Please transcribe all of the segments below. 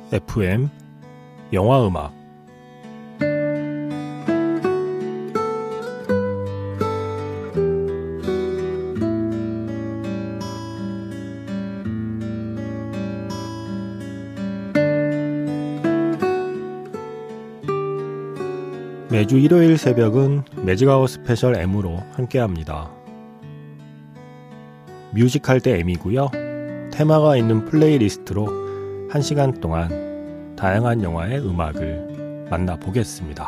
FM 영화음악 매주 일요일 새벽은 매직아웃 스페셜 M으로 함께합니다. 뮤직할 때 M이고요. 테마가 있는 플레이리스트로 1시간 동안 다양한 영화의 음악을 만나보겠습니다.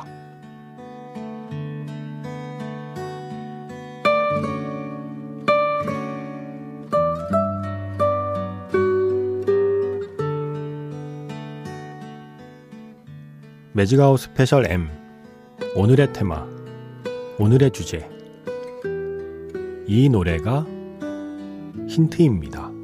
매직아웃 스페셜 M, 오늘의 테마, 오늘의 주제. 이 노래가 힌트입니다.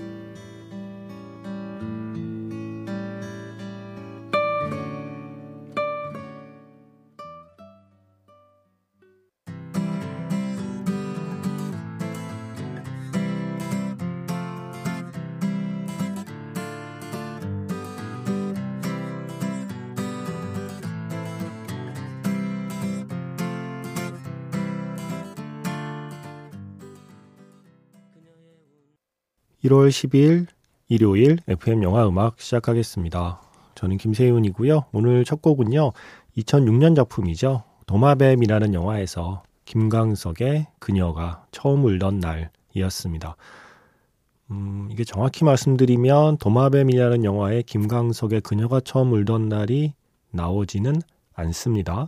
(1월 12일) 일요일 FM 영화음악 시작하겠습니다. 저는 김세윤이고요. 오늘 첫 곡은요, 2006년 작품이죠. 도마뱀이라는 영화에서 김광석의 그녀가 처음 울던 날이었습니다. 이게 정확히 말씀드리면 도마뱀이라는 영화에 김광석의 그녀가 처음 울던 날이 나오지는 않습니다.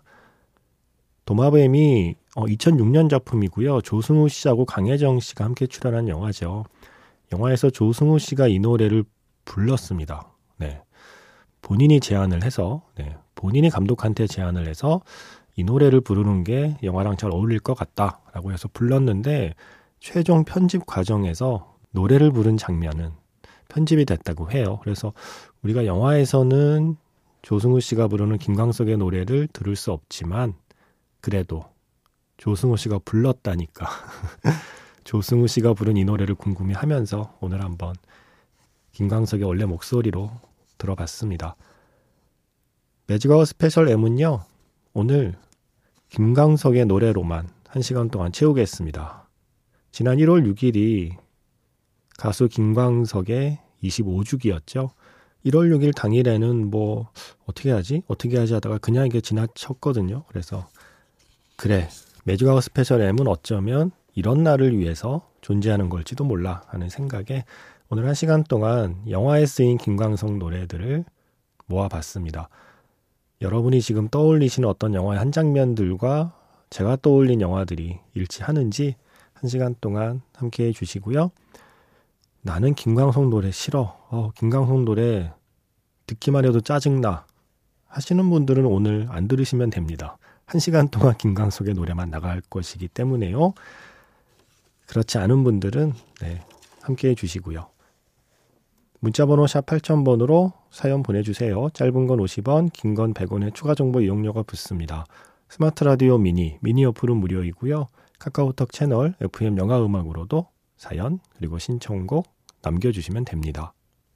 도마뱀이 2006년 작품이고요. 조승우 씨하고 강혜정 씨가 함께 출연한 영화죠. 영화에서 조승우 씨가 이 노래를 불렀습니다. 네. 본인이 제안을 해서, 본인이 감독한테 제안을 해서 이 노래를 부르는 게 영화랑 잘 어울릴 것 같다라고 해서 불렀는데, 최종 편집 과정에서 노래를 부른 장면은 편집이 됐다고 해요. 그래서 우리가 영화에서는 조승우 씨가 부르는 김광석의 노래를 들을 수 없지만, 그래도 조승우 씨가 불렀다니까 조승우 씨가 부른 이 노래를 궁금해하면서 오늘 한번 김광석의 원래 목소리로 들어봤습니다. 매직아웃 스페셜 M은요, 오늘 김광석의 노래로만 1시간 동안 채우겠습니다. 지난 1월 6일이 가수 김광석의 25주기였죠. 1월 6일 당일에는 어떻게 하지 하다가 그냥 이게 지나쳤거든요. 그래서 그래, 매직아웃 스페셜 M은 어쩌면 이런 날을 위해서 존재하는 걸지도 몰라 하는 생각에 오늘 1시간 동안 영화에 쓰인 김광석 노래들을 모아봤습니다. 여러분이 지금 떠올리시는 어떤 영화의 한 장면들과 제가 떠올린 영화들이 일치하는지 1시간 동안 함께해 주시고요. 나는 김광석 노래 싫어. 김광석 노래 듣기만 해도 짜증나 하시는 분들은 오늘 안 들으시면 됩니다. 1시간 동안 김광석의 노래만 나갈 것이기 때문에요. 그렇지 않은 분들은 함께해 주시고요. 문자번호 샵 8000번으로 사연 보내주세요. 짧은 건 50원, 긴 건 100원의 추가 정보 이용료가 붙습니다. 스마트 라디오 미니 어플은 무료이고요. 카카오톡 채널 FM 영화음악으로도 사연 그리고 신청곡 남겨주시면 됩니다.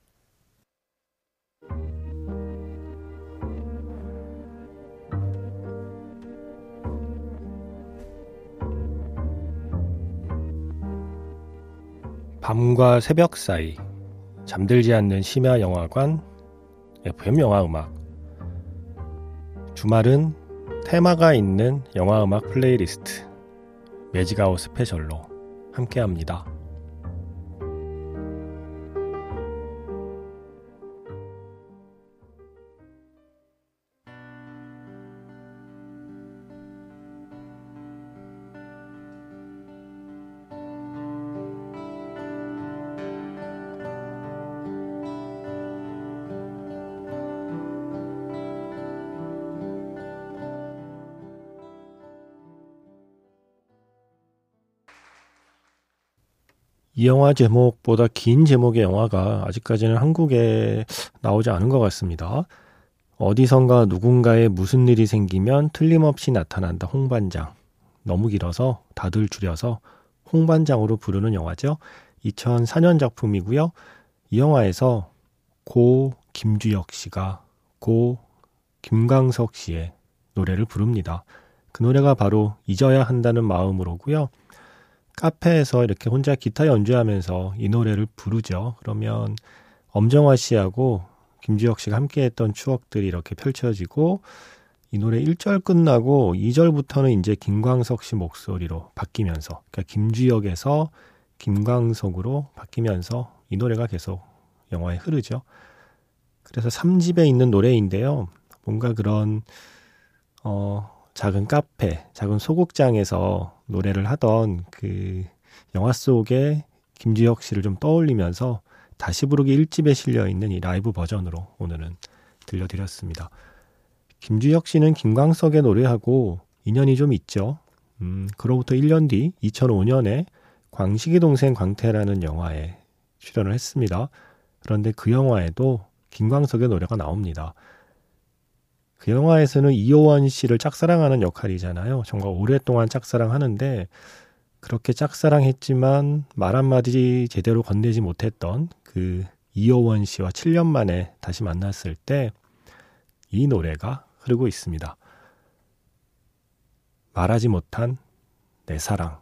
밤과 새벽 사이 잠들지 않는 심야 영화관 FM 영화음악. 주말은 테마가 있는 영화음악 플레이리스트 매직아웃 스페셜로 함께합니다. 이 영화 제목보다 긴 제목의 영화가 아직까지는 한국에 나오지 않은 것 같습니다. 어디선가 누군가에 무슨 일이 생기면 틀림없이 나타난다 홍반장. 너무 길어서 다들 줄여서 홍반장으로 부르는 영화죠. 2004년 작품이고요. 이 영화에서 고 김주혁 씨가 고 김광석 씨의 노래를 부릅니다. 그 노래가 바로 잊어야 한다는 마음으로고요. 카페에서 이렇게 혼자 기타 연주하면서 이 노래를 부르죠. 그러면 엄정화 씨하고 김주혁 씨가 함께했던 추억들이 이렇게 펼쳐지고 이 노래 1절 끝나고 2절부터는 이제 김광석 씨 목소리로 바뀌면서 그러니까 김주혁에서 김광석으로 바뀌면서 이 노래가 계속 영화에 흐르죠. 그래서 3집에 있는 노래인데요. 뭔가 그런 작은 카페, 작은 소극장에서 노래를 하던 그 영화 속의 김주혁 씨를 좀 떠올리면서 다시 부르기 1집에 실려있는 이 라이브 버전으로 오늘은 들려드렸습니다. 김주혁 씨는 김광석의 노래하고 인연이 좀 있죠. 그로부터 1년 뒤 2005년에 광식이 동생 광태라는 영화에 출연을 했습니다. 그런데 그 영화에도 김광석의 노래가 나옵니다. 그 영화에서는 이효원 씨를 짝사랑하는 역할이잖아요. 정말 오랫동안 짝사랑하는데 그렇게 짝사랑했지만 말 한마디 제대로 건네지 못했던 그 이효원 씨와 7년 만에 다시 만났을 때 이 노래가 흐르고 있습니다. 말하지 못한 내 사랑.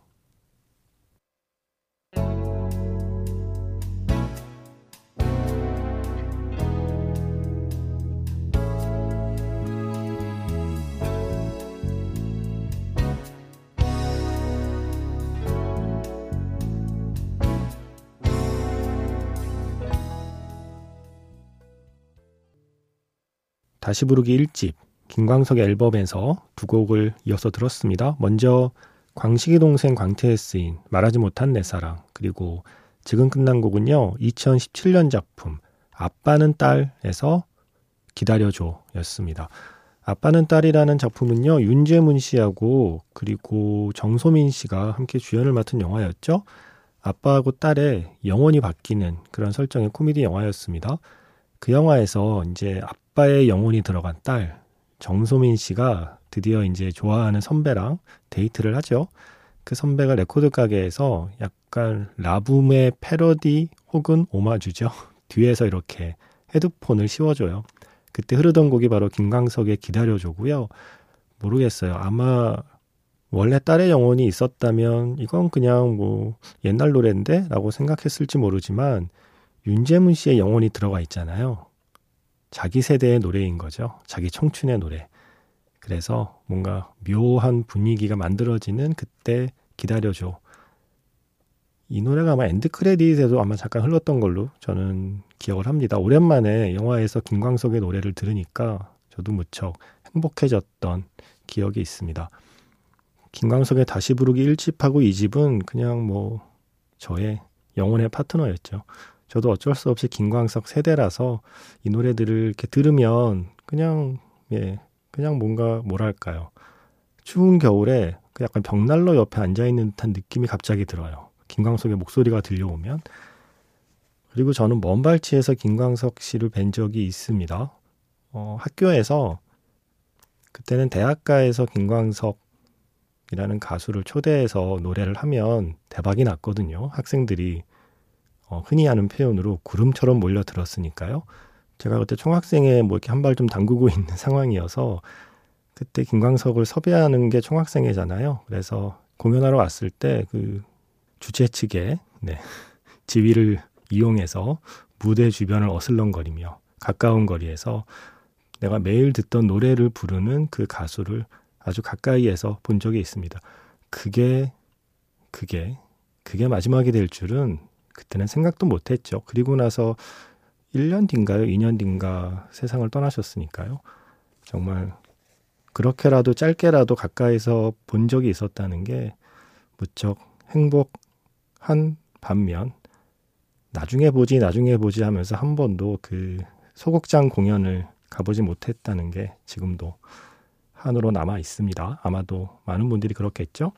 다시 부르기 1집 김광석의 앨범에서 두 곡을 이어서 들었습니다. 먼저 광식이 동생 광태에 쓰인 말하지 못한 내 사랑, 그리고 지금 끝난 곡은요 2017년 작품 아빠는 딸에서 기다려줘 였습니다. 아빠는 딸이라는 작품은요 윤제문 씨하고 그리고 정소민 씨가 함께 주연을 맡은 영화였죠. 아빠하고 딸의 영혼이 바뀌는 그런 설정의 코미디 영화였습니다. 그 영화에서 이제 아빠의 영혼이 들어간 딸 정소민 씨가 드디어 이제 좋아하는 선배랑 데이트를 하죠. 그 선배가 레코드 가게에서 약간 라붐의 패러디 혹은 오마주죠. 뒤에서 이렇게 헤드폰을 씌워줘요. 그때 흐르던 곡이 바로 김광석의 기다려줘고요. 모르겠어요. 아마 원래 딸의 영혼이 있었다면 이건 그냥 뭐 옛날 노래인데? 라고 생각했을지 모르지만 윤제문 씨의 영혼이 들어가 있잖아요. 자기 세대의 노래인 거죠. 자기 청춘의 노래. 그래서 뭔가 묘한 분위기가 만들어지는 그때 기다려줘. 이 노래가 아마 엔드 크레딧에도 아마 잠깐 흘렀던 걸로 저는 기억을 합니다. 오랜만에 영화에서 김광석의 노래를 들으니까 저도 무척 행복해졌던 기억이 있습니다. 김광석의 다시 부르기 1집하고 2집은 그냥 뭐 저의 영혼의 파트너였죠. 저도 어쩔 수 없이 김광석 세대라서 이 노래들을 이렇게 들으면 그냥 뭔가 뭐랄까요. 추운 겨울에 그 약간 벽난로 옆에 앉아있는 듯한 느낌이 갑자기 들어요. 김광석의 목소리가 들려오면. 그리고 저는 먼발치에서 김광석 씨를 뵌 적이 있습니다. 학교에서 그때는 대학가에서 김광석이라는 가수를 초대해서 노래를 하면 대박이 났거든요. 학생들이 흔히 하는 표현으로 구름처럼 몰려들었으니까요. 제가 그때 총학생회 뭐 이렇게 한 발 좀 담그고 있는 상황이어서 그때 김광석을 섭외하는 게 총학생회잖아요. 그래서 공연하러 왔을 때 그 주최 측의 지위를 이용해서 무대 주변을 어슬렁거리며 가까운 거리에서 내가 매일 듣던 노래를 부르는 그 가수를 아주 가까이에서 본 적이 있습니다. 그게 마지막이 될 줄은 그때는 생각도 못했죠. 그리고 나서 1년 뒤인가요? 2년 뒤인가 세상을 떠나셨으니까요. 정말 그렇게라도 짧게라도 가까이서 본 적이 있었다는 게 무척 행복한 반면 나중에 보지 하면서 한 번도 그 소극장 공연을 가보지 못했다는 게 지금도 한으로 남아 있습니다. 아마도 많은 분들이 그렇겠죠?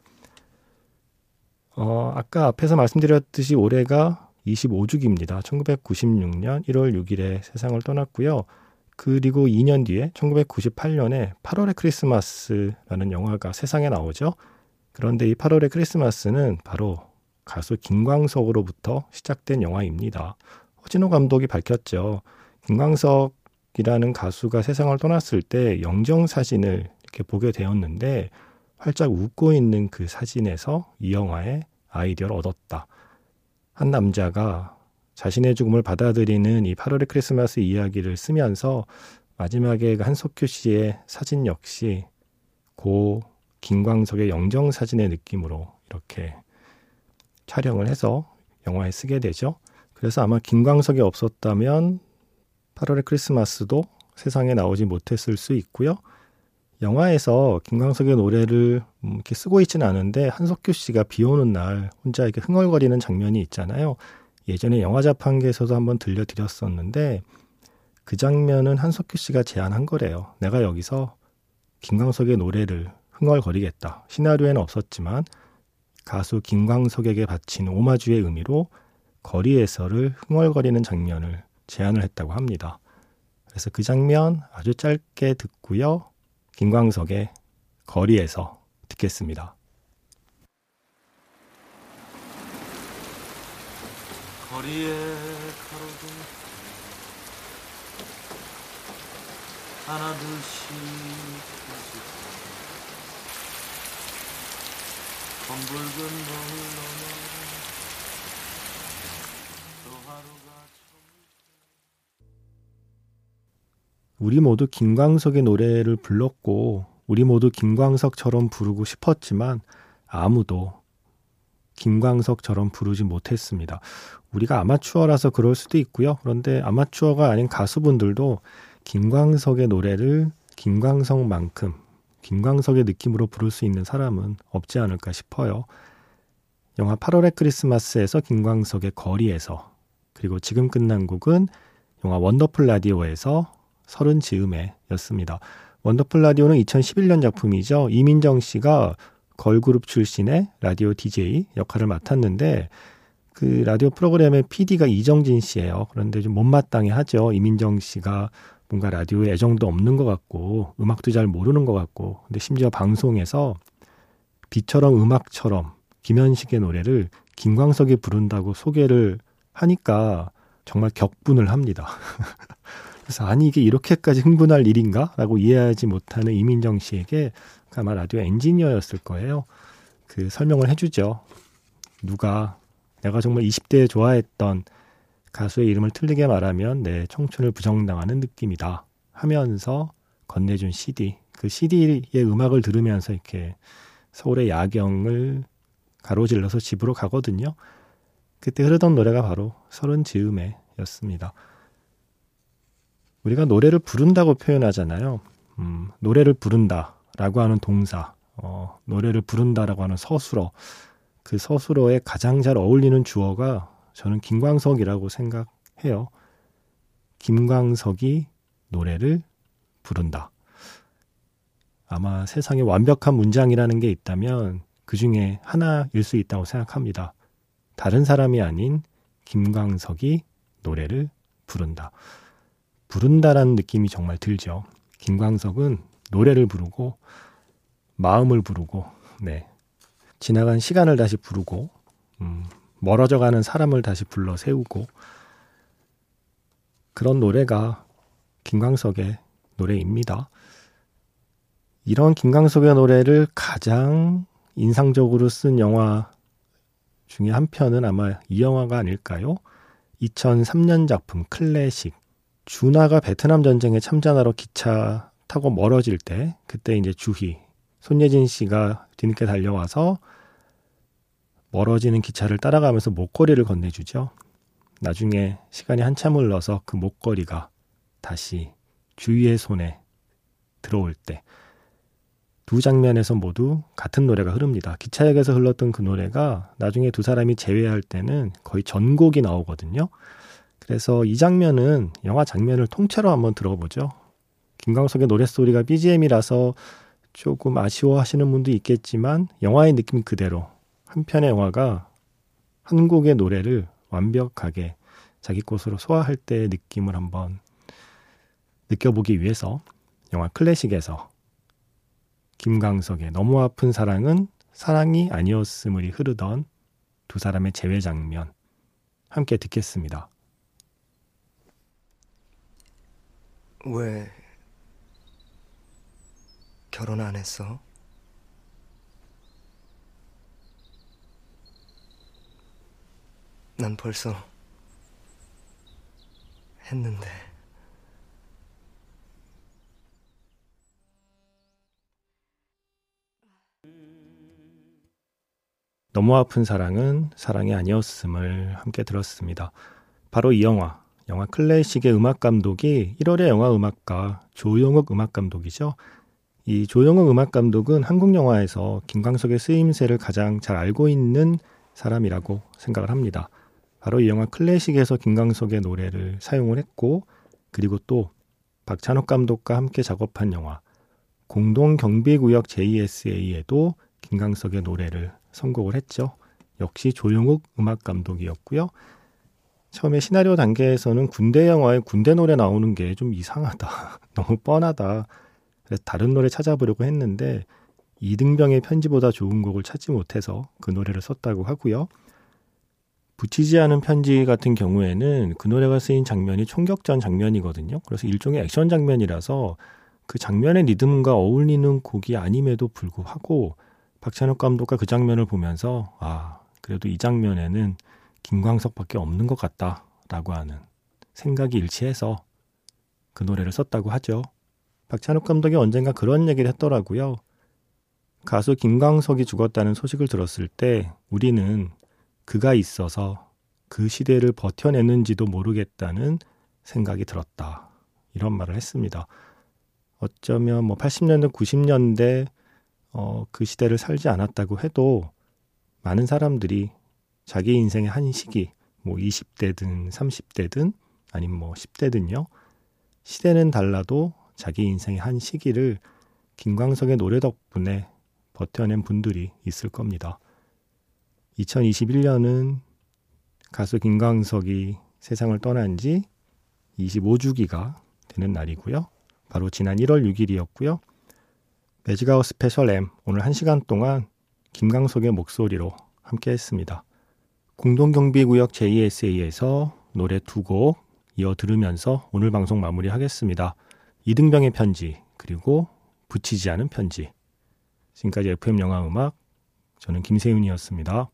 아까 앞에서 말씀드렸듯이 올해가 25주기입니다. 1996년 1월 6일에 세상을 떠났고요. 그리고 2년 뒤에 1998년에 8월의 크리스마스라는 영화가 세상에 나오죠. 그런데 이 8월의 크리스마스는 바로 가수 김광석으로부터 시작된 영화입니다. 허진호 감독이 밝혔죠. 김광석이라는 가수가 세상을 떠났을 때 영정사진을 이렇게 보게 되었는데 활짝 웃고 있는 그 사진에서 이 영화의 아이디어를 얻었다. 한 남자가 자신의 죽음을 받아들이는 이 8월의 크리스마스 이야기를 쓰면서 마지막에 한석규 씨의 사진 역시 고 김광석의 영정사진의 느낌으로 이렇게 촬영을 해서 영화에 쓰게 되죠. 그래서 아마 김광석이 없었다면 8월의 크리스마스도 세상에 나오지 못했을 수 있고요. 영화에서 김광석의 노래를 이렇게 쓰고 있지는 않은데 한석규 씨가 비 오는 날 혼자 이렇게 흥얼거리는 장면이 있잖아요. 예전에 영화 자판기에서도 한번 들려드렸었는데 그 장면은 한석규 씨가 제안한 거래요. 내가 여기서 김광석의 노래를 흥얼거리겠다. 시나리오에는 없었지만 가수 김광석에게 바친 오마주의 의미로 거리에서를 흥얼거리는 장면을 제안을 했다고 합니다. 그래서 그 장면 아주 짧게 듣고요. 김광석의 거리에서 듣겠습니다. 거리에 가로등 하나 둘씩 검붉은 노을 넘어 또 하루가 우리 모두 김광석의 노래를 불렀고 우리 모두 김광석처럼 부르고 싶었지만 아무도 김광석처럼 부르지 못했습니다. 우리가 아마추어라서 그럴 수도 있고요. 그런데 아마추어가 아닌 가수분들도 김광석의 노래를 김광석만큼 김광석의 느낌으로 부를 수 있는 사람은 없지 않을까 싶어요. 영화 8월의 크리스마스에서 김광석의 거리에서, 그리고 지금 끝난 곡은 영화 원더풀 라디오에서 서른 즈음에 였습니다. 원더풀 라디오는 2011년 작품이죠. 이민정 씨가 걸그룹 출신의 라디오 DJ 역할을 맡았는데 그 라디오 프로그램의 PD가 이정진 씨예요. 그런데 좀 못마땅해 하죠. 이민정 씨가 뭔가 라디오에 애정도 없는 것 같고 음악도 잘 모르는 것 같고, 근데 심지어 방송에서 비처럼 음악처럼 김현식의 노래를 김광석이 부른다고 소개를 하니까 정말 격분을 합니다. 그래서 아니 이게 이렇게까지 흥분할 일인가? 라고 이해하지 못하는 이민정 씨에게 아마 라디오 엔지니어였을 거예요. 그 설명을 해주죠. 누가 내가 정말 20대에 좋아했던 가수의 이름을 틀리게 말하면 내 청춘을 부정당하는 느낌이다 하면서 건네준 CD, 그 CD의 음악을 들으면서 이렇게 서울의 야경을 가로질러서 집으로 가거든요. 그때 흐르던 노래가 바로 서른 즈음에 였습니다. 우리가 노래를 부른다고 표현하잖아요. 노래를 부른다라고 하는 동사, 노래를 부른다라고 하는 서술어, 그 서술어에 가장 잘 어울리는 주어가 저는 김광석이라고 생각해요. 김광석이 노래를 부른다. 아마 세상에 완벽한 문장이라는 게 있다면 그 중에 하나일 수 있다고 생각합니다. 다른 사람이 아닌 김광석이 노래를 부른다. 부른다라는 느낌이 정말 들죠. 김광석은 노래를 부르고 마음을 부르고, 지나간 시간을 다시 부르고, 멀어져가는 사람을 다시 불러 세우고, 그런 노래가 김광석의 노래입니다. 이런 김광석의 노래를 가장 인상적으로 쓴 영화 중에 한 편은 아마 이 영화가 아닐까요? 2003년 작품 클래식. 준하가 베트남 전쟁에 참전하러 기차 타고 멀어질 때, 그때 이제 주희, 손예진 씨가 뒤늦게 달려와서 멀어지는 기차를 따라가면서 목걸이를 건네주죠. 나중에 시간이 한참 흘러서 그 목걸이가 다시 주희의 손에 들어올 때, 두 장면에서 모두 같은 노래가 흐릅니다. 기차역에서 흘렀던 그 노래가 나중에 두 사람이 재회할 때는 거의 전곡이 나오거든요. 그래서 이 장면은 영화 장면을 통째로 한번 들어보죠. 김광석의 노랫소리가 BGM이라서 조금 아쉬워하시는 분도 있겠지만 영화의 느낌 그대로 한 편의 영화가 한 곡의 노래를 완벽하게 자기 것으로 소화할 때의 느낌을 한번 느껴보기 위해서 영화 클래식에서 김광석의 너무 아픈 사랑은 사랑이 아니었음을이 흐르던 두 사람의 재회 장면 함께 듣겠습니다. 왜 결혼 안 했어? 난 벌써 했는데. 너무 아픈 사랑은 사랑이 아니었음을 함께 들었습니다. 바로 이 영화 클래식의 음악 감독이 1월의 영화 음악가 조용욱 음악 감독이죠. 이 조용욱 음악 감독은 한국 영화에서 김광석의 쓰임새를 가장 잘 알고 있는 사람이라고 생각을 합니다. 바로 이 영화 클래식에서 김광석의 노래를 사용을 했고, 그리고 또 박찬욱 감독과 함께 작업한 영화 공동경비구역 JSA에도 김광석의 노래를 선곡을 했죠. 역시 조용욱 음악 감독이었고요. 처음에 시나리오 단계에서는 군대 영화에 군대 노래 나오는 게 좀 이상하다. 너무 뻔하다. 그래서 다른 노래 찾아보려고 했는데 이등병의 편지보다 좋은 곡을 찾지 못해서 그 노래를 썼다고 하고요. 붙이지 않은 편지 같은 경우에는 그 노래가 쓰인 장면이 총격전 장면이거든요. 그래서 일종의 액션 장면이라서 그 장면의 리듬과 어울리는 곡이 아님에도 불구하고 박찬욱 감독과 그 장면을 보면서 그래도 이 장면에는 김광석밖에 없는 것 같다라고 하는 생각이 일치해서 그 노래를 썼다고 하죠. 박찬욱 감독이 언젠가 그런 얘기를 했더라고요. 가수 김광석이 죽었다는 소식을 들었을 때 우리는 그가 있어서 그 시대를 버텨냈는지도 모르겠다는 생각이 들었다. 이런 말을 했습니다. 어쩌면 80년대, 90년대 그 시대를 살지 않았다고 해도 많은 사람들이 자기 인생의 한 시기, 20대든 30대든 아니면 10대든요. 시대는 달라도 자기 인생의 한 시기를 김광석의 노래 덕분에 버텨낸 분들이 있을 겁니다. 2021년은 가수 김광석이 세상을 떠난 지 25주기가 되는 날이고요. 바로 지난 1월 6일이었고요. 매직아웃 스페셜 M 오늘 1시간 동안 김광석의 목소리로 함께 했습니다. 공동경비구역 JSA에서 노래 2곡 이어 들으면서 오늘 방송 마무리하겠습니다. 이등병의 편지 그리고 붙이지 않은 편지. 지금까지 FM 영화 음악 저는 김세윤이었습니다.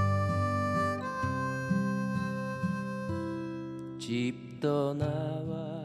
집 떠나와